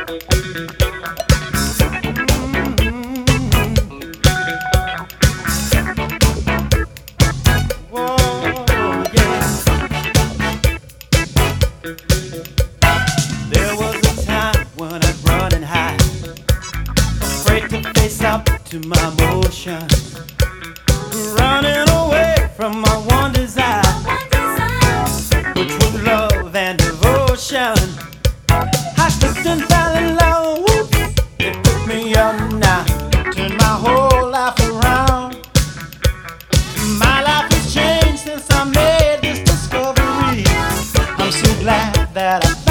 Whoa, yeah. There was a time when I'd run and hide, afraid to face up to my emotions, running away from my one desire, which was love and devotion. I slipped and fell in love, whoops, it took me up now, turned my whole life around. My life has changed since I made this discovery. I'm so glad that I